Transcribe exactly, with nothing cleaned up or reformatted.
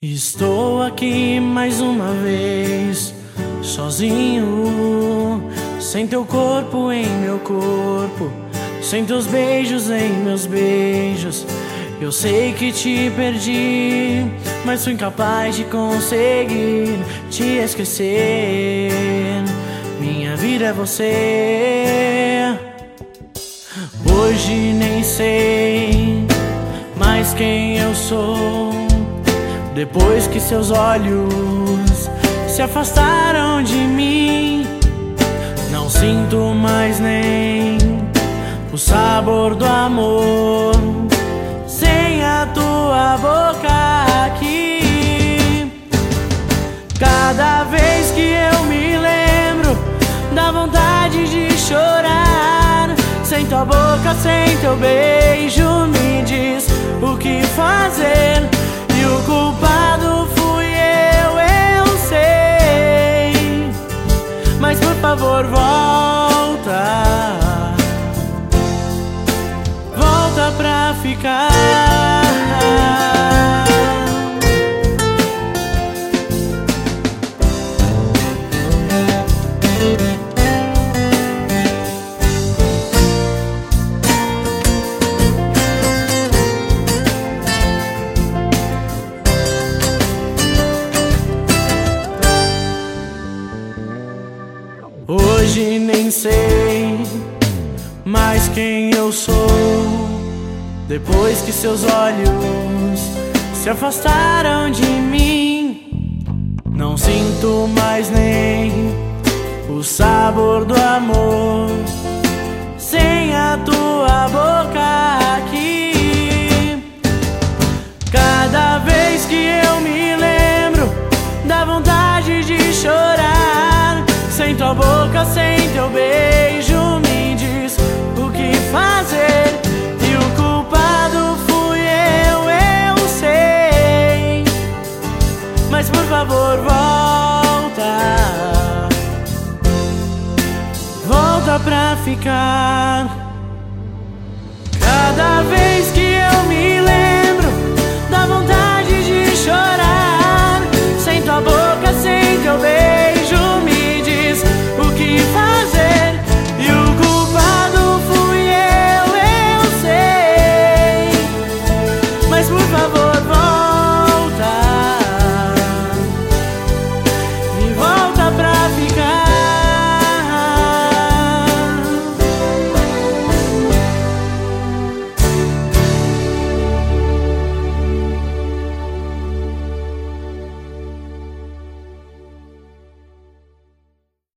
Estou aqui mais uma vez, sozinho, sem teu corpo em meu corpo, sem teus beijos em meus beijos. Eu sei que te perdi, mas sou incapaz de conseguir te esquecer. Minha vida é você. Hoje nem sei mais quem eu sou, depois que seus olhos se afastaram de mim. Não sinto mais nem o sabor do amor sem a tua boca aqui. Cada vez que eu me lembro, dá vontade de chorar. Sem tua boca, sem teu beijo, me diz o que fazer. E o culpado fui eu, eu sei. Mas por favor volta, volta pra ficar. Hoje nem sei mais quem eu sou, depois que seus olhos se afastaram de mim. Não sinto mais nem o sabor do amor sem a tua boca aqui. Cada vez que eu me lembro, dá vontade de chorar. Sem tua boca, sem teu beijo, me diz o que fazer. E o culpado fui eu, eu sei. Mas por favor volta, volta pra ficar.